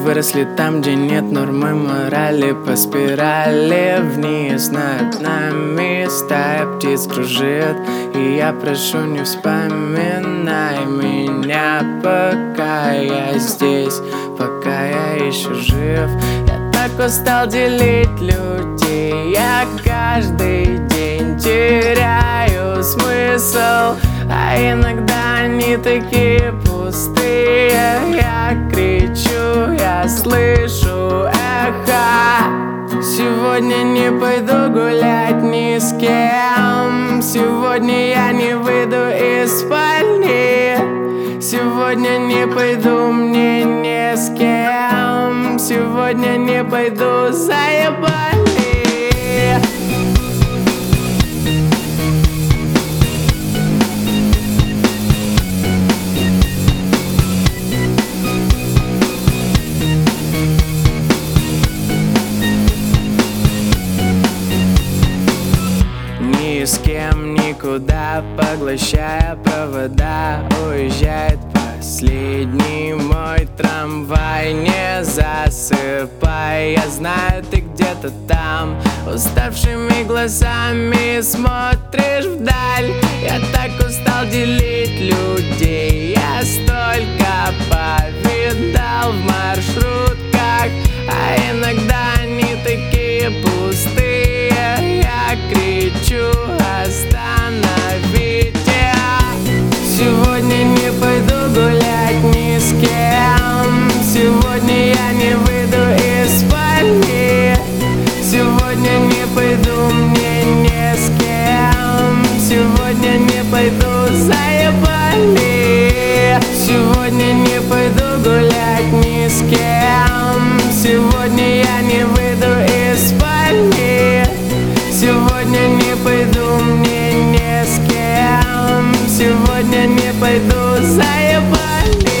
выросли там, где нет нормы морали. По спирали вниз над нами стая птиц кружит. И я прошу, не вспоминай меня, пока я здесь, пока я еще жив. Я так устал делить людей, я каждый день теряю смысл, а иногда они такие пустые. Я кричу, я слышу эхо. Сегодня не пойду гулять ни с кем. Сегодня я не выйду из спальни. Сегодня не пойду мне ни с кем. Сегодня не пойду, заебали. Ни с кем, никуда, поглощая провода. Уезжает последний мой трамвай. Не засыпай, я знаю, ты где-то там. Уставшими глазами смотришь вдаль. Я так устал делить людей. Я столько повидал в маршрутках, а иногда они такие пустые. Я кричу, остановите. Сегодня не пойду гулять ни с кем. Сегодня я не выйду из спальни. Сегодня не пойду мне ни с кем. Сегодня не пойду, заебали. Сегодня не пойду гулять ни с кем. Сегодня я не выйду из спальни. Сегодня не пойду мне ни с кем. Сегодня не пойду, заебали.